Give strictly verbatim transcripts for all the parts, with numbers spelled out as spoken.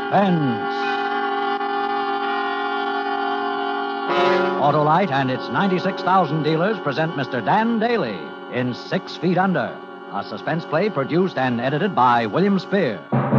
Autolite and its ninety-six thousand dealers present Mister Dan Daly in Six Feet Under, a suspense play produced and edited by William Spear.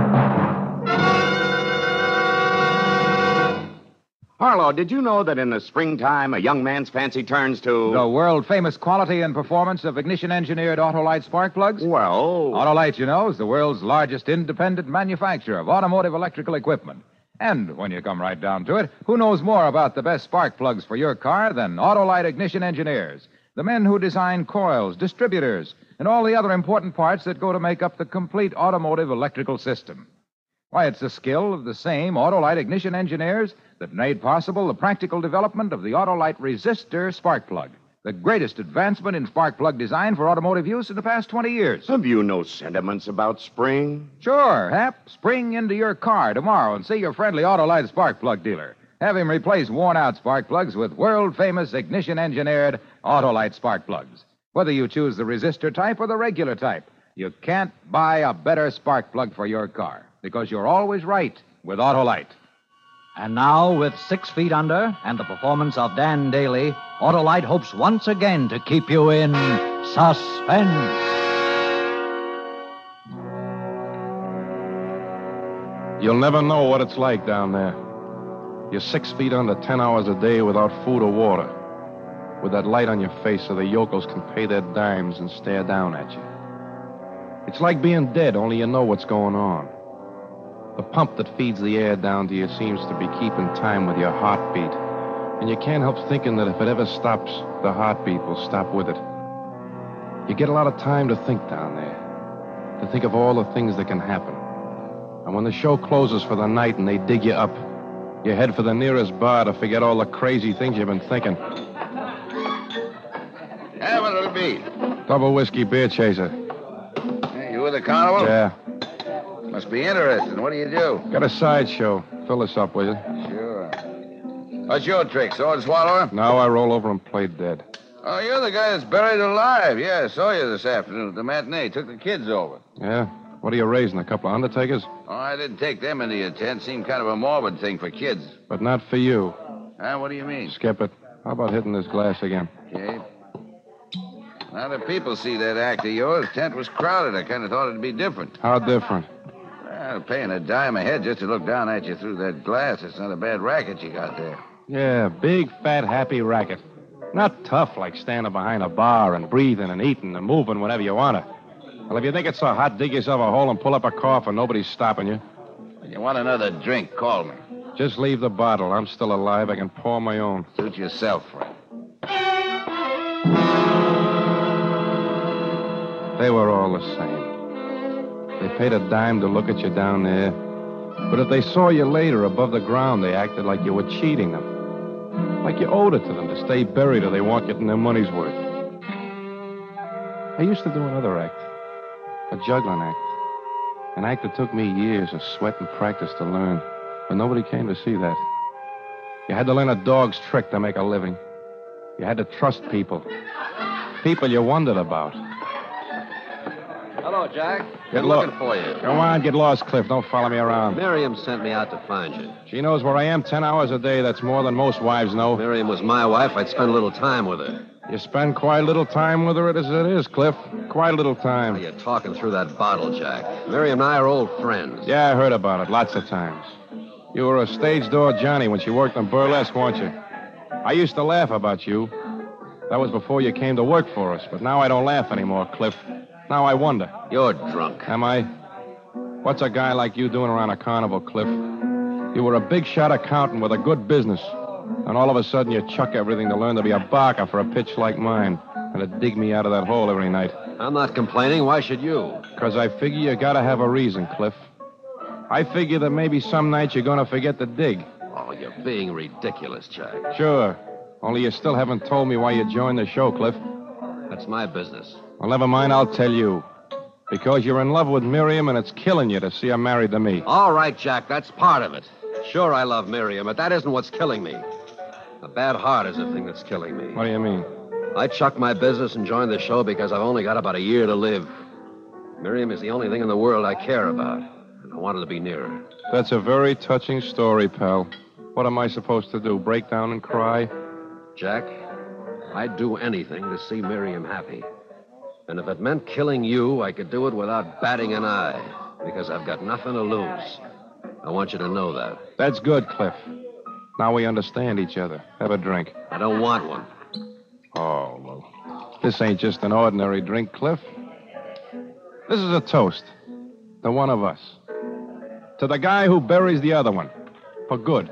Harlow, did you know that in the springtime a young man's fancy turns to... The world-famous quality and performance of ignition-engineered Autolite spark plugs? Well... Autolite, you know, is the world's largest independent manufacturer of automotive electrical equipment. And when you come right down to it, who knows more about the best spark plugs for your car than Autolite ignition engineers? The men who design coils, distributors, and all the other important parts that go to make up the complete automotive electrical system. Why, it's the skill of the same Autolite ignition engineers that made possible the practical development of the Autolite resistor spark plug, the greatest advancement in spark plug design for automotive use in the past twenty years. Have you no sentiments about spring? Sure, Hap. Spring into your car tomorrow and see your friendly Autolite spark plug dealer. Have him replace worn-out spark plugs with world-famous ignition-engineered Autolite spark plugs. Whether you choose the resistor type or the regular type, you can't buy a better spark plug for your car, because you're always right with Autolite. And now, with Six Feet Under and the performance of Dan Daly, Autolite hopes once again to keep you in suspense. You'll never know what it's like down there. You're six feet under ten hours a day without food or water, with that light on your face so the yokels can pay their dimes and stare down at you. It's like being dead, only you know what's going on. The pump that feeds the air down to you seems to be keeping time with your heartbeat, and you can't help thinking that if it ever stops, the heartbeat will stop with it. You get a lot of time to think down there, to think of all the things that can happen. And when the show closes for the night and they dig you up, you head for the nearest bar to forget all the crazy things you've been thinking. Yeah, what'll it be? Double whiskey beer chaser. Hey, you with the carnival? Yeah. Must be interesting. What do you do? Got a sideshow. Fill us up, will you? Sure. What's your trick, sword swallower? Now I roll over and play dead. Oh, you're the guy that's buried alive. Yeah, I saw you this afternoon at the matinee. Took the kids over. Yeah? What are you raising, a couple of undertakers? Oh, I didn't take them into your tent. Seemed kind of a morbid thing for kids. But not for you. Huh? What do you mean? Skip it. How about hitting this glass again? Okay. Now that people see that act of yours, tent was crowded. I kind of thought it'd be different. How different? Well, paying a dime a head just to look down at you through that glass. It's not a bad racket you got there. Yeah, big, fat, happy racket. Not tough like standing behind a bar and breathing and eating and moving whenever you want to. Well, if you think it's so hot, dig yourself a hole and pull up a cough and nobody's stopping you. If you want another drink, call me. Just leave the bottle. I'm still alive. I can pour my own. Suit yourself, friend. They were all the same. They paid a dime to look at you down there. But if they saw you later above the ground, they acted like you were cheating them. Like you owed it to them to stay buried or they weren't getting their money's worth. I used to do another act. A juggling act. An act that took me years of sweat and practice to learn. But nobody came to see that. You had to learn a dog's trick to make a living. You had to trust people. People you wondered about. Hello, Jack. Get Been lo- looking for you. Come on, get lost, Cliff. Don't follow me around. Miriam sent me out to find you. She knows where I am ten hours a day. That's more than most wives know. Miriam was my wife. I'd spend a little time with her. You spend quite a little time with her as it is, Cliff. Quite a little time. Now, you're talking through that bottle, Jack. Miriam and I are old friends. Yeah, I heard about it lots of times. You were a stage door Johnny when she worked on burlesque, weren't you? I used to laugh about you. That was before you came to work for us, but now I don't laugh anymore, Cliff. Now I wonder. You're drunk. Am I? What's a guy like you doing around a carnival, Cliff? You were a big-shot accountant with a good business. And all of a sudden you chuck everything to learn to be a barker for a pitch like mine and to dig me out of that hole every night. I'm not complaining. Why should you? Because I figure you gotta have a reason, Cliff. I figure that maybe some night you're gonna forget to dig. Oh, you're being ridiculous, Jack. Sure. Only you still haven't told me why you joined the show, Cliff. That's my business. Well, never mind, I'll tell you. Because you're in love with Miriam and it's killing you to see her married to me. All right, Jack, that's part of it. Sure, I love Miriam, but that isn't what's killing me. A bad heart is the thing that's killing me. What do you mean? I chucked my business and joined the show because I've only got about a year to live. Miriam is the only thing in the world I care about. and I wanted to be near her. That's a very touching story, pal. What am I supposed to do, break down and cry? Jack, I'd do anything to see Miriam happy. And if it meant killing you, I could do it without batting an eye, because I've got nothing to lose. I want you to know that. That's good, Cliff. Now we understand each other. Have a drink. I don't want one. Oh, well, this ain't just an ordinary drink, Cliff. This is a toast to one of us. To the guy who buries the other one. For good.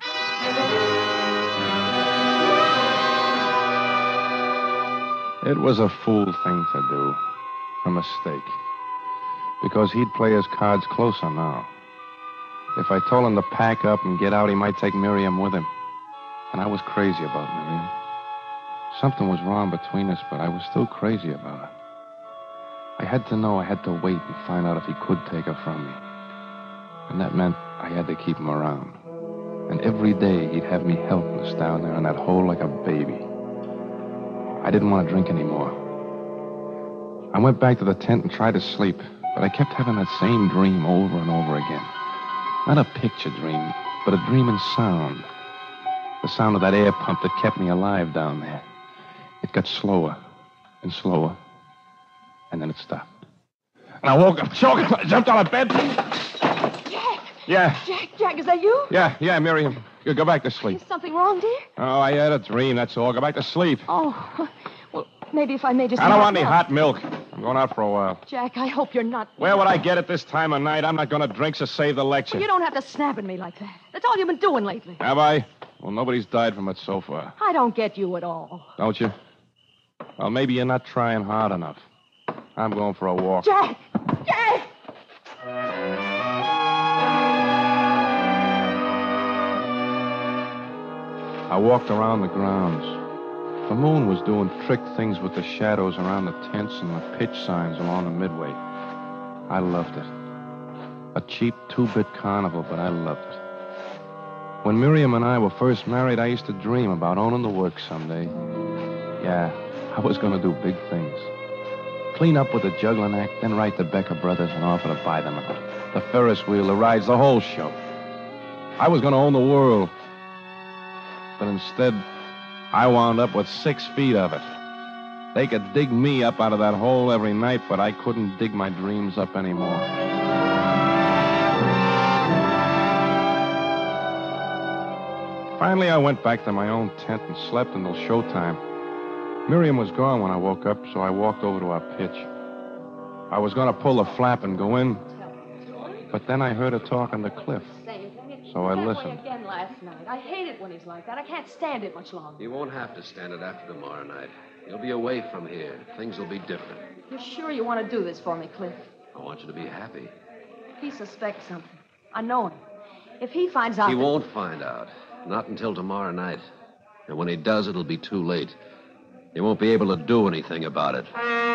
It was a fool thing to do. A mistake. Because he'd play his cards closer now. If I told him to pack up and get out, he might take Miriam with him. And I was crazy about Miriam. Something was wrong between us, but I was still crazy about her. I had to know I had to wait and find out if he could take her from me. And that meant I had to keep him around. And every day he'd have me helpless down there in that hole like a baby. I didn't want to drink anymore. I went back to the tent and tried to sleep, but I kept having that same dream over and over again. Not a picture dream, but a dream in sound. The sound of that air pump that kept me alive down there. It got slower and slower, and then it stopped. And I woke up choking. I jumped out of bed. Jack! Yeah. Jack, Jack, is that you? Yeah, yeah, Miriam. You go back to sleep. Is something wrong, dear? Oh, I had a dream, that's all. Go back to sleep. Oh, well, maybe if I made just... I don't want any hot milk. I'm going out for a while. Jack, I hope you're not... Where would I get it this time of night? I'm not going to drink, so save the lecture. Well, you don't have to snap at me like that. That's all you've been doing lately. Have I? Well, nobody's died from it so far. I don't get you at all. Don't you? Well, maybe you're not trying hard enough. I'm going for a walk. Jack! Jack! I walked around the grounds. The moon was doing trick things with the shadows around the tents and the pitch signs along the midway. I loved it. A cheap two-bit carnival, but I loved it. When Miriam and I were first married, I used to dream about owning the works someday. Yeah, I was going to do big things. Clean up with the juggling act, then write the Becker brothers and offer to buy them out. The Ferris wheel, the rides, the whole show. I was going to own the world. But instead, I wound up with six feet of it. They could dig me up out of that hole every night, but I couldn't dig my dreams up anymore. Finally, I went back to my own tent and slept until showtime. Miriam was gone when I woke up, so I walked over to our pitch. I was going to pull the flap and go in, but then I heard her talking to Cliff. So I listened. Again last night. I hate it when he's like that. I can't stand it much longer. You won't have to stand it after tomorrow night. You'll be away from here. Things will be different. You're sure you want to do this for me, Cliff? I want you to be happy. He suspects something. I know him. If he finds out... He that... won't find out. Not until tomorrow night. And when he does, it'll be too late. He won't be able to do anything about it.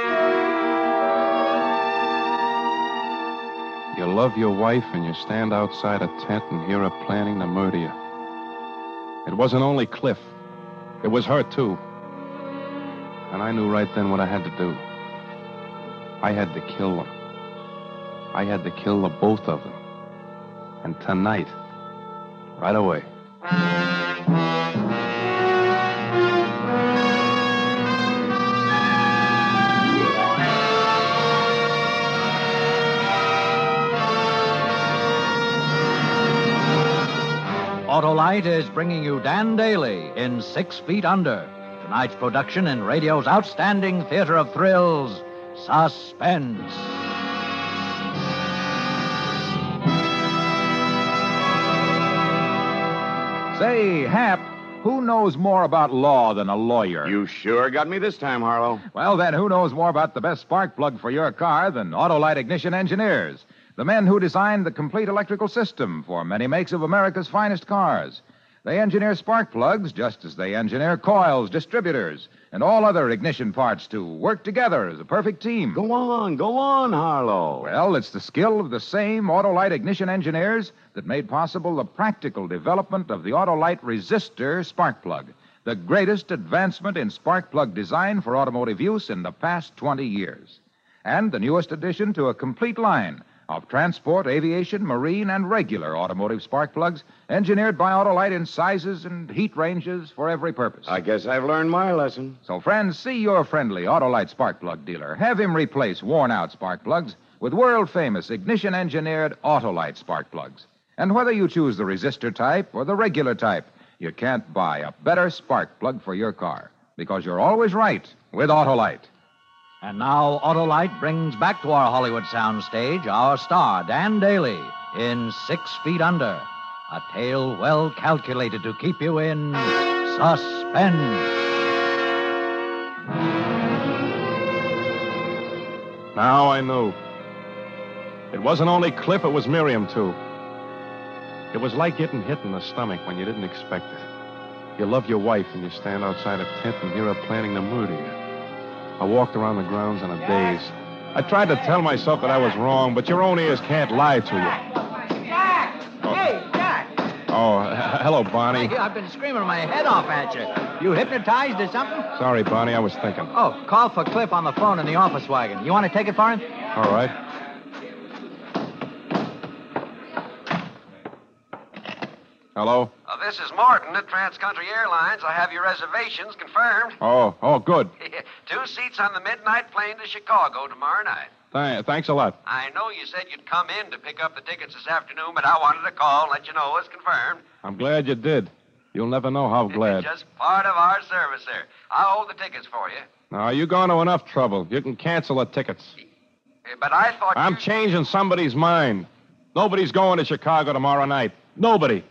You love your wife and you stand outside a tent and hear her planning to murder you. It wasn't only Cliff. It was her, too. And I knew right then what I had to do. I had to kill them. I had to kill the both of them. And tonight, right away. Autolite is bringing you Dan Daly in Six Feet Under. Tonight's production in radio's outstanding theater of thrills, Suspense. Say, Hap, who knows more about law than a lawyer? You sure got me this time, Harlow. Well, then, who knows more about the best spark plug for your car than Autolite Ignition Engineers? The men who designed the complete electrical system for many makes of America's finest cars. They engineer spark plugs just as they engineer coils, distributors, and all other ignition parts to work together as a perfect team. Go on, go on, Harlow. Well, it's the skill of the same Autolite Ignition Engineers that made possible the practical development of the Autolite Resistor spark plug, the greatest advancement in spark plug design for automotive use in the past twenty years. And the newest addition to a complete line of transport, aviation, marine, and regular automotive spark plugs, engineered by Autolite in sizes and heat ranges for every purpose. I guess I've learned my lesson. So, friends, see your friendly Autolite spark plug dealer. Have him replace worn-out spark plugs with world-famous ignition-engineered Autolite spark plugs. And whether you choose the resistor type or the regular type, you can't buy a better spark plug for your car, because you're always right with Autolite. And now Autolite brings back to our Hollywood soundstage our star, Dan Daly, in Six Feet Under, a tale well calculated to keep you in suspense. Now I knew. It wasn't only Cliff, it was Miriam, too. It was like getting hit in the stomach when you didn't expect it. You love your wife and you stand outside a tent and hear her planning the murder. I walked around the grounds in a daze. I tried to tell myself that I was wrong, but your own ears can't lie to you. Jack! Oh. Hey, Jack! Oh, h- hello, Bonnie. Hey, I've been screaming my head off at you. You hypnotized or something? Sorry, Bonnie, I was thinking. Oh, call for Cliff on the phone in the office wagon. You want to take it for him? All right. Hello? Uh, this is Morton at Transcountry Airlines. I have your reservations confirmed. Oh, oh, good. Two seats on the midnight plane to Chicago tomorrow night. Th- thanks a lot. I know you said you'd come in to pick up the tickets this afternoon, but I wanted to call and let you know it's confirmed. I'm glad you did. You'll never know how glad. Just part of our service, sir. I'll hold the tickets for you. Now, you've gone to enough trouble. You can cancel the tickets. Uh, But I thought I'm you... changing somebody's mind. Nobody's going to Chicago tomorrow night. Nobody.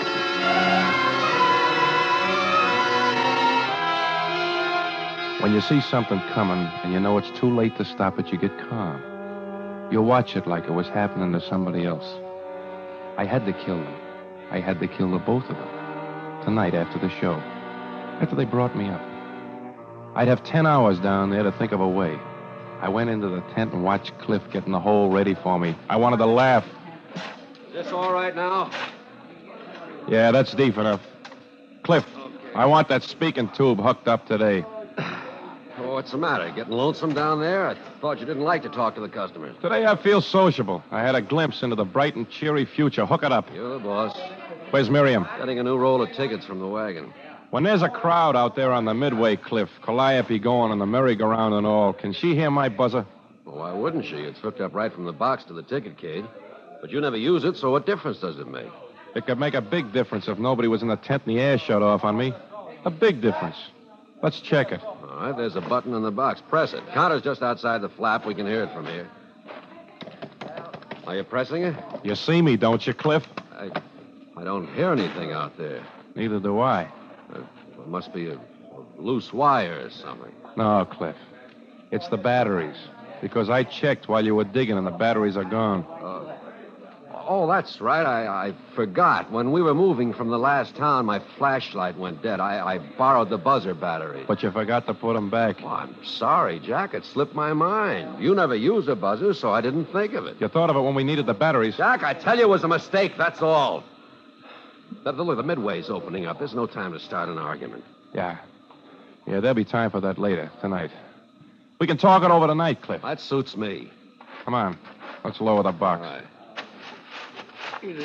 When you see something coming and you know it's too late to stop it, you get calm. You watch it like it was happening to somebody else. I had to kill them. I had to kill the both of them. Tonight after the show. After they brought me up. I'd have ten hours down there to think of a way. I went into the tent and watched Cliff getting the hole ready for me. I wanted to laugh. Is this all right now? Yeah, that's deep enough. Cliff, I want that speaking tube hooked up today. Oh, what's the matter? Getting lonesome down there? I thought you didn't like to talk to the customers. Today I feel sociable. I had a glimpse into the bright and cheery future. Hook it up. You're the boss. Where's Miriam? Getting a new roll of tickets from the wagon. When there's a crowd out there on the Midway Cliff, Calliope going on the merry-go-round and all, can she hear my buzzer? Well, why wouldn't she? It's hooked up right from the box to the ticket cage. But you never use it, so what difference does it make? It could make a big difference if nobody was in the tent and the air shut off on me. A big difference. Let's check it. All right, there's a button in the box. Press it. Counter's just outside the flap. We can hear it from here. Are you pressing it? You see me, don't you, Cliff? I, I don't hear anything out there. Neither do I. Uh, it must be a, a loose wire or something. No, Cliff. It's the batteries. Because I checked while you were digging and the batteries are gone. Uh, oh, that's right. I, I forgot. When we were moving from the last town, my flashlight went dead. I, I borrowed the buzzer battery. But you forgot to put them back. Oh, I'm sorry, Jack. It slipped my mind. You never used a buzzer, so I didn't think of it. You thought of it when we needed the batteries. Jack, I tell you it was a mistake, that's all. The, the, look, the Midway's opening up. There's no time to start an argument. Yeah. Yeah, there'll be time for that later, tonight. We can talk it over tonight, Cliff. That suits me. Come on. Let's lower the All box. right.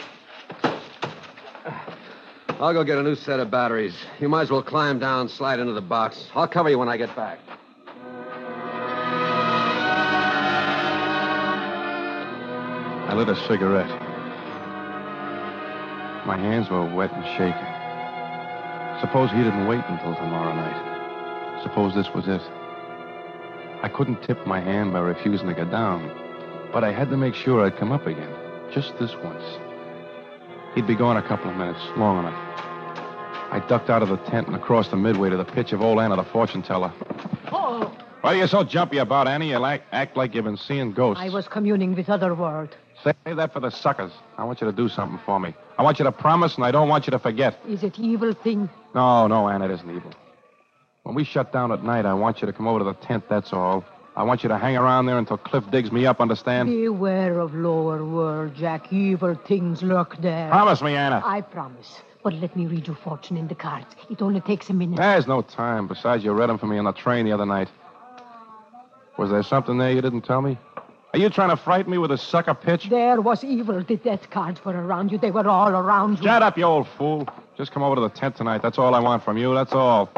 I'll go get a new set of batteries. You might as well climb down, slide into the box. I'll cover you when I get back. I lit a cigarette. My hands were wet and shaking. Suppose he didn't wait until tomorrow night. Suppose this was it. I couldn't tip my hand by refusing to get down, but I had to make sure I'd come up again, just this once. He'd be gone a couple of minutes, long enough. I ducked out of the tent and across the Midway to the pitch of old Anna, the fortune teller. Oh, Why are you so jumpy about, Annie? You like, act like you've been seeing ghosts. I was communing with other world. Save that for the suckers. I want you to do something for me. I want you to promise, and I don't want you to forget. Is it evil thing? No, no, Anna, it isn't evil. When we shut down at night, I want you to come over to the tent, that's all. I want you to hang around there until Cliff digs me up, understand? Beware of lower world, Jack. Evil things lurk there. Promise me, Anna. I promise. But let me read your fortune in the cards. It only takes a minute. There's no time. Besides, you read them for me on the train the other night. Was there something there you didn't tell me? Are you trying to frighten me with a sucker pitch? There was evil. The death cards were around you. They were all around you. Shut up, you old fool. Just come over to the tent tonight. That's all I want from you. That's all.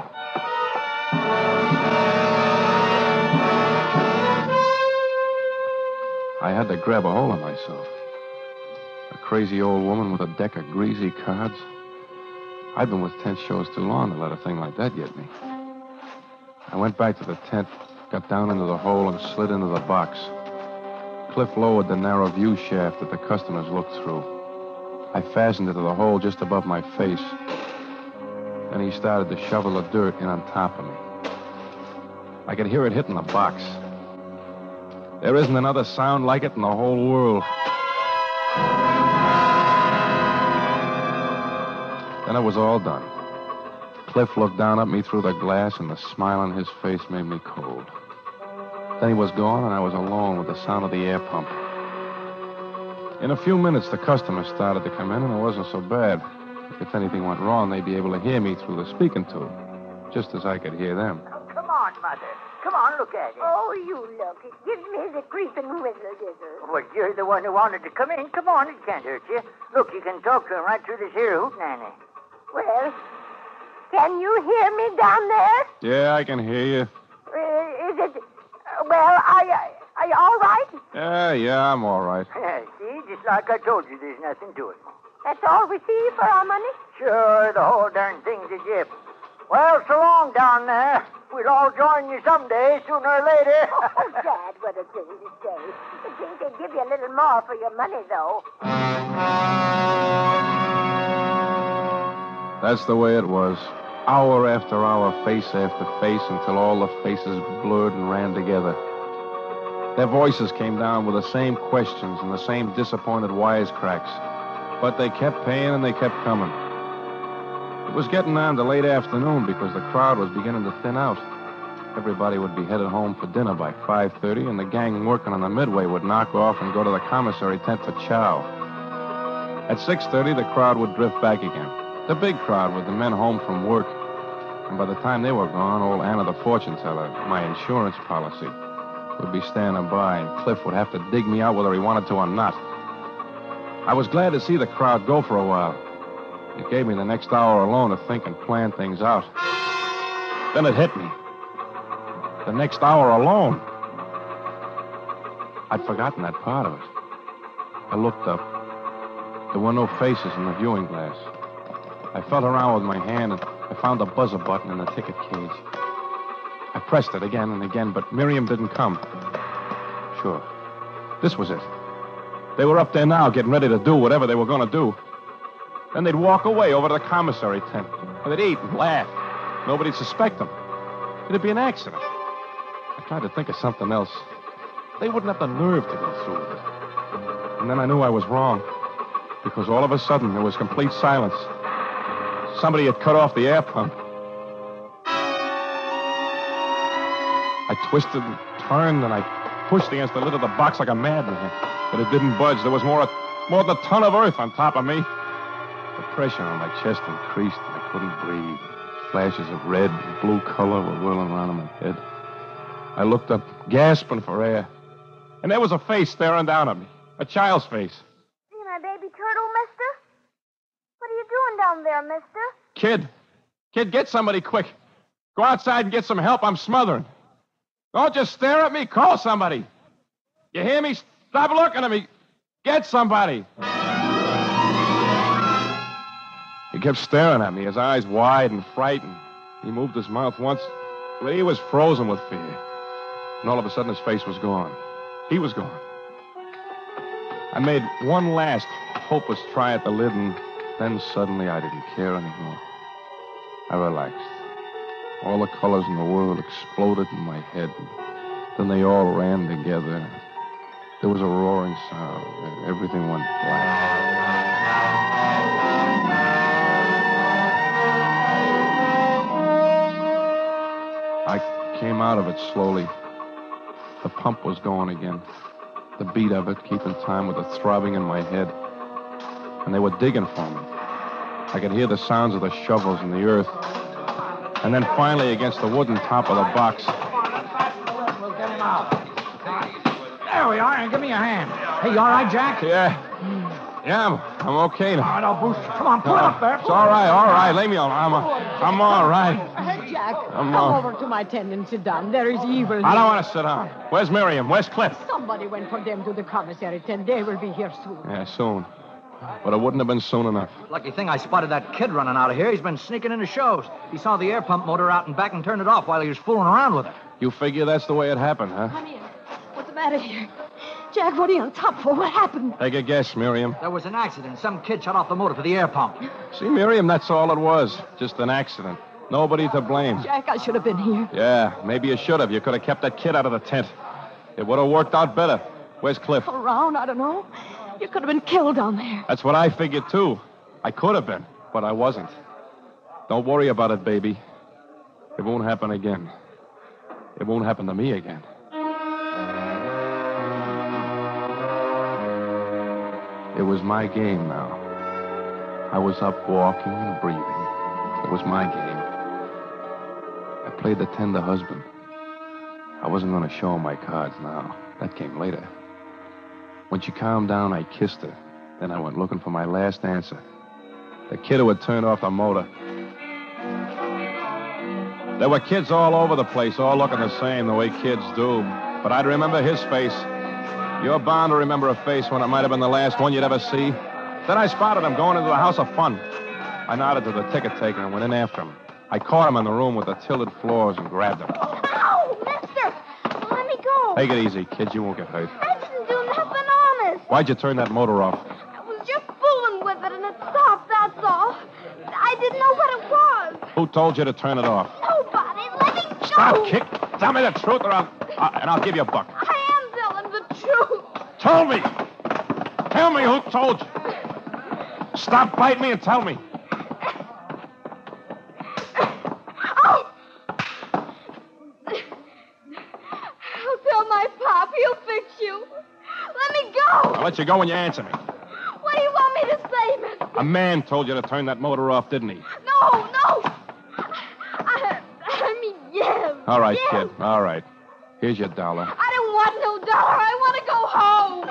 I had to grab a hold of myself. A crazy old woman with a deck of greasy cards. I've been with tent shows too long to let a thing like that get me. I went back to the tent, got down into the hole, and slid into the box. Cliff lowered the narrow view shaft that the customers looked through. I fastened it to the hole just above my face. Then he started to shovel the dirt in on top of me. I could hear it hitting the box. There isn't another sound like it in the whole world. Then it was all done. Cliff looked down at me through the glass, and the smile on his face made me cold. Then he was gone, and I was alone with the sound of the air pump. In a few minutes, the customers started to come in, and it wasn't so bad. If anything went wrong, they'd be able to hear me through the speaking tube, just as I could hear them. Oh, come on, Mother. Come on, look at it. Oh, you look. It gives me the creeping whizzle-dizzle. Well, you're the one who wanted to come in. Come on, it can't hurt you. Look, you can talk to him right through this here hoot nanny. Well, can you hear me down there? Yeah, I can hear you. Uh, is it... Uh, well, are you, are you all right? Yeah, yeah, I'm all right. Yeah, see, just like I told you, there's nothing to it. That's all we see for our money? Sure, the whole darn thing's a jip. Well, so long down there. We'll all join you someday, sooner or later. Oh, Dad, what a thing to say. I think they'd give you a little more for your money, though. That's the way it was. Hour after hour, face after face, until all the faces blurred and ran together. Their voices came down with the same questions and the same disappointed wisecracks. But they kept paying and they kept coming. It was getting on to late afternoon because the crowd was beginning to thin out. Everybody would be headed home for dinner by five thirty, and the gang working on the midway would knock off and go to the commissary tent for chow. At six thirty, the crowd would drift back again. The big crowd with the men home from work. And by the time they were gone, old Anna the fortune teller, my insurance policy, would be standing by, and Cliff would have to dig me out whether he wanted to or not. I was glad to see the crowd go for a while. It gave me the next hour alone to think and plan things out. Then it hit me. The next hour alone. I'd forgotten that part of it. I looked up. There were no faces in the viewing glass. I felt around with my hand, and I found the buzzer button in the ticket cage. I pressed it again and again, but Miriam didn't come. Sure. This was it. They were up there now, getting ready to do whatever they were going to do. Then they'd walk away over to the commissary tent. And they'd eat and laugh. Nobody'd suspect them. It'd be an accident. I tried to think of something else. They wouldn't have the nerve to go through with it. And then I knew I was wrong. Because all of a sudden, there was complete silence. Somebody had cut off the air pump. I twisted and turned, and I pushed against the lid of the box like a madman. But it didn't budge. There was more, more than a ton of earth on top of me. The pressure on my chest increased, and I couldn't breathe. Flashes of red and blue color were whirling around in my head. I looked up, gasping for air. And there was a face staring down at me. A child's face. See my baby turtle, mister? What are you doing down there, mister? Kid. Kid, get somebody quick. Go outside and get some help. I'm smothering. Don't just stare at me. Call somebody. You hear me? Stop looking at me. Get somebody. He kept staring at me, his eyes wide and frightened. He moved his mouth once, but he was frozen with fear. And all of a sudden, his face was gone. He was gone. I made one last hopeless try at the lid, and then suddenly I didn't care anymore. I relaxed. All the colors in the world exploded in my head. Then they all ran together. There was a roaring sound, and everything went black. I came out of it slowly. The pump was going again. The beat of it keeping time with the throbbing in my head. And they were digging for me. I could hear the sounds of the shovels in the earth. And then finally against the wooden top of the box. We'll get him out. There There we are, and give me a hand. Hey, you all right, Jack? Yeah. Yeah, I'm, I'm okay now. All right, I'll boost you. Come on, pull Uh, up there. It's all right, all right. Leave me alone. I'm, I'm all right. Hey, Jack, I'm, come uh, over to my tent and sit down. There is evil. I don't want to sit down. Where's Miriam? Where's Cliff? Somebody went for them to the commissary tent. They will be here soon. Yeah, soon. But it wouldn't have been soon enough. Lucky thing I spotted that kid running out of here. He's been sneaking into shows. He saw the air pump motor out and back and turned it off while he was fooling around with it. You figure that's the way it happened, huh? Come in. What's the matter here? Jack, what are you on top for? What happened? Take a guess, Miriam. There was an accident. Some kid shut off the motor for the air pump. See, Miriam, that's all it was. Just an accident. Nobody to blame. Jack, I should have been here. Yeah, maybe you should have. You could have kept that kid out of the tent. It would have worked out better. Where's Cliff? Around, I don't know. You could have been killed down there. That's what I figured, too. I could have been, but I wasn't. Don't worry about it, baby. It won't happen again. It won't happen to me again. It was my game now. I was up walking and breathing. It was my game. I played the tender husband. I wasn't going to show her my cards now. That came later. When she calmed down, I kissed her. Then I went looking for my last answer. The kid who had turned off the motor. There were kids all over the place, all looking the same, the way kids do. But I'd remember his face. You're bound to remember a face when it might have been the last one you'd ever see. Then I spotted him going into a house of fun. I nodded to the ticket taker and went in after him. I caught him in the room with the tilted floors and grabbed him. Ow, mister! Let me go. Take it easy, kid. You won't get hurt. I didn't do nothing honest. Why'd you turn that motor off? I was just fooling with it and it stopped, that's all. I didn't know what it was. Who told you to turn it off? Nobody. Let me go. Stop, Kick. Tell me the truth or I'll... Uh, and I'll give you a buck. I am telling the truth. Told me. Tell me who told you. Stop biting me and tell me. Oh! I'll tell my pop. He'll fix you. Let me go. I'll let you go when you answer me. What do you want me to say, mister? A man told you to turn that motor off, didn't he? No, no. I, I mean, yes. All right, yes. kid. All right. Here's your dollar. I don't want no dollar. I want to go home.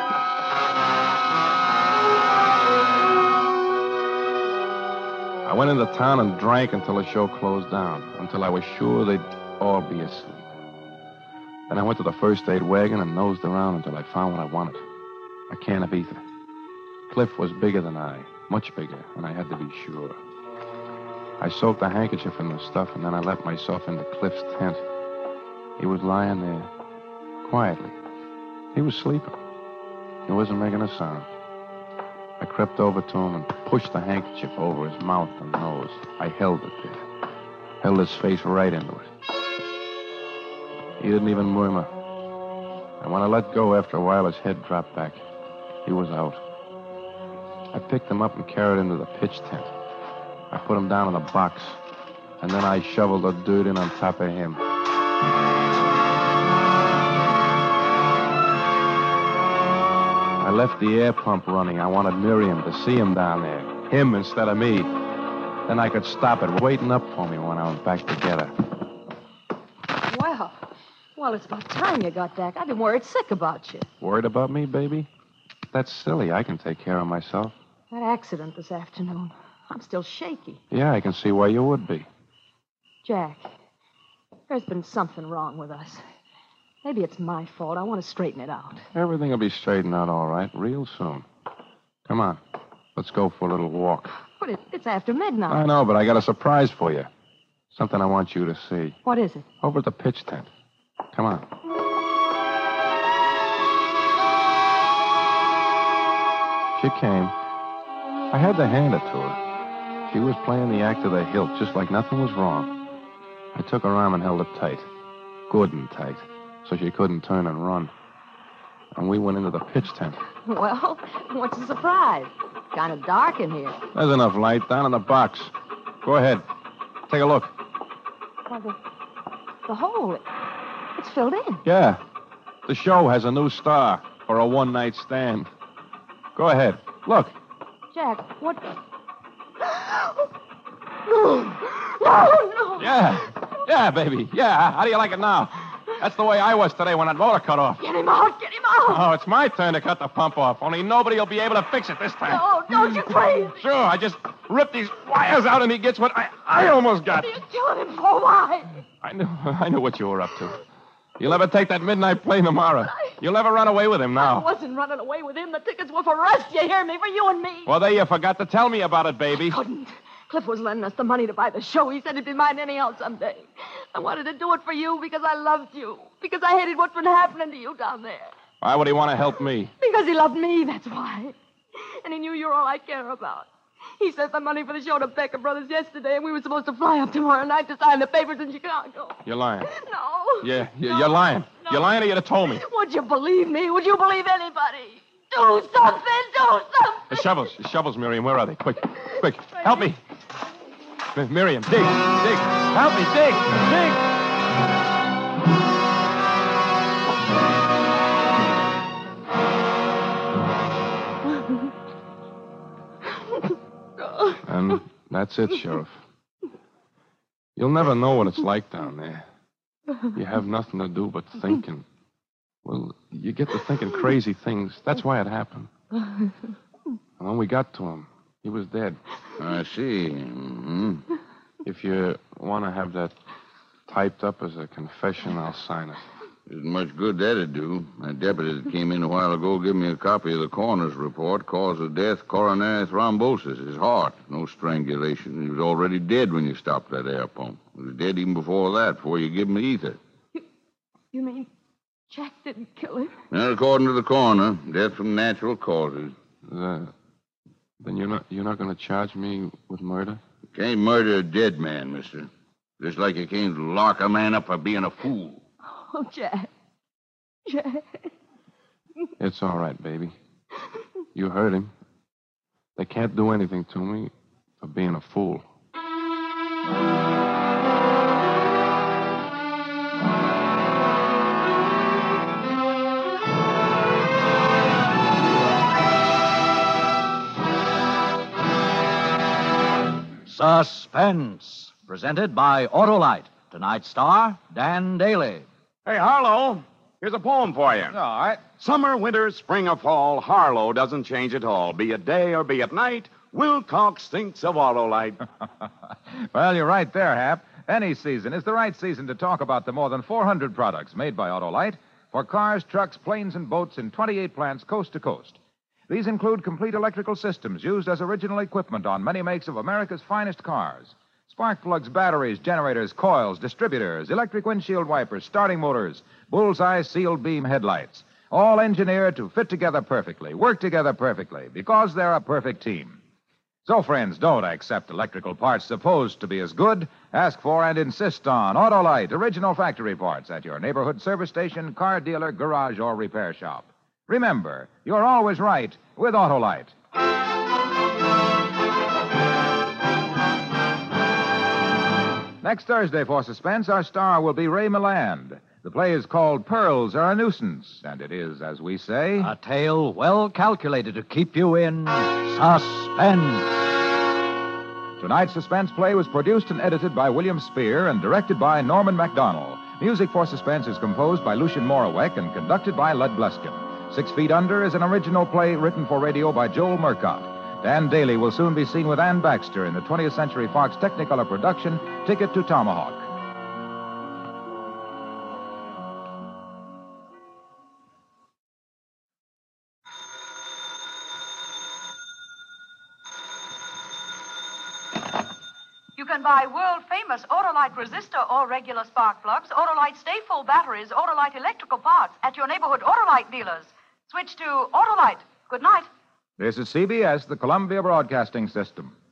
I went into town and drank until the show closed down, until I was sure they'd all be asleep. Then I went to the first aid wagon and nosed around until I found what I wanted. A can of ether. Cliff was bigger than I, much bigger, and I had to be sure. I soaked a handkerchief in the stuff, and then I let myself into Cliff's tent. He was lying there, quietly. He was sleeping. He wasn't making a sound. I crept over to him and pushed the handkerchief over his mouth and nose. I held it there, held his face right into it. He didn't even murmur. And when I let go after a while, his head dropped back. He was out. I picked him up and carried him to the pitch tent. I put him down in a box, and then I shoveled the dirt in on top of him. I left the air pump running. I wanted Miriam to see him down there. Him instead of me. Then I could stop it waiting up for me when I went back to get her. Well, well, it's about time you got back. I've been worried sick about you. Worried about me, baby? That's silly. I can take care of myself. That accident this afternoon. I'm still shaky. Yeah, I can see why you would be. Jack, there's been something wrong with us. Maybe it's my fault. I want to straighten it out. Everything will be straightened out all right real soon. Come on. Let's go for a little walk. But it, it's after midnight. I know, but I got a surprise for you. Something I want you to see. What is it? Over at the pitch tent. Come on. She came. I had to hand it to her. She was playing the act of the hilt, just like nothing was wrong. I took her arm and held it tight. Good and tight. So she couldn't turn and run. And we went into the pitch tent. Well, what's the surprise? Kind of dark in here. There's enough light down in the box. Go ahead. Take a look. Well, the, the hole, it, it's filled in. Yeah. The show has a new star for a one-night stand. Go ahead. Look. Jack, what... No, no, no. Yeah. Yeah, baby. Yeah. How do you like it now? That's the way I was today when that motor cut off. Get him out, get him out. Oh, it's my turn to cut the pump off. Only nobody will be able to fix it this time. No, don't you crazy. Sure, I just ripped these wires out and he gets what I, I almost got. What are you killing him for? Why? I knew I knew what you were up to. You'll never take that midnight plane tomorrow. You'll never run away with him now. I wasn't running away with him. The tickets were for us. You hear me? For you and me. Well, there you forgot to tell me about it, baby. I couldn't. Cliff was lending us the money to buy the show. He said he'd be mine anyhow someday. I wanted to do it for you because I loved you. Because I hated what's been happening to you down there. Why would he want to help me? Because he loved me, that's why. And he knew you're all I care about. He sent the money for the show to Becker Brothers yesterday, and we were supposed to fly up tomorrow night to sign the papers in Chicago. You're lying. No. Yeah, you, no, you're lying. No. You're lying or you'd have told me. Would you believe me? Would you believe anybody? Do something! Do something! The shovels. The shovels, Miriam. Where are they? Quick. Quick. Help me. Miriam, dig. Dig. Help me. Dig. Dig. And that's it, Sheriff. You'll never know what it's like down there. You have nothing to do but thinking. Well, you get to thinking crazy things. That's why it happened. And when we got to him, he was dead. I see. Mm-hmm. If you want to have that typed up as a confession, I'll sign it. Isn't much good that'd do. My deputy that came in a while ago gave me a copy of the coroner's report. Cause of death, coronary thrombosis. His heart. No strangulation. He was already dead when you stopped that air pump. He was dead even before that, before you give him the ether. You, you mean Jack didn't kill him? Not according to the coroner. Death from natural causes. Uh, then you're not you're not going to charge me with murder? You can't murder a dead man, mister. Just like you can't lock a man up for being a fool. Oh, Jack. Jack. It's all right, baby. You heard him. They can't do anything to me for being a fool. Suspense, presented by Autolite. Tonight's star, Dan Daly. Hey, Harlow, here's a poem for you. All right. Summer, winter, spring, or fall, Harlow doesn't change at all. Be it day or be it night, Wilcox thinks of Autolite. Well, you're right there, Hap. Any season is the right season to talk about the more than four hundred products made by Autolite for cars, trucks, planes, and boats in twenty-eight plants coast to coast. These include complete electrical systems used as original equipment on many makes of America's finest cars. Spark plugs, batteries, generators, coils, distributors, electric windshield wipers, starting motors, bullseye sealed beam headlights. All engineered to fit together perfectly, work together perfectly, because they're a perfect team. So, friends, don't accept electrical parts supposed to be as good. Ask for and insist on Autolite original factory parts at your neighborhood service station, car dealer, garage, or repair shop. Remember, you're always right with Autolite. Next Thursday for Suspense, our star will be Ray Milland. The play is called Pearls Are a Nuisance, and it is, as we say, A tale well calculated to keep you in suspense. Tonight's suspense play was produced and edited by William Spear and directed by Norman MacDonald. Music for Suspense is composed by Lucien Morawek and conducted by Lud Bluskin. Six Feet Under is an original play written for radio by Joel Murcott. Dan Daly will soon be seen with Ann Baxter in the twentieth Century Fox Technicolor production, Ticket to Tomahawk. You can buy world-famous Autolite resistor or regular spark plugs, Autolite stay-full batteries, Autolite electrical parts at your neighborhood Autolite dealers. Switch to Autolite. Good night. This is C B S, the Columbia Broadcasting System.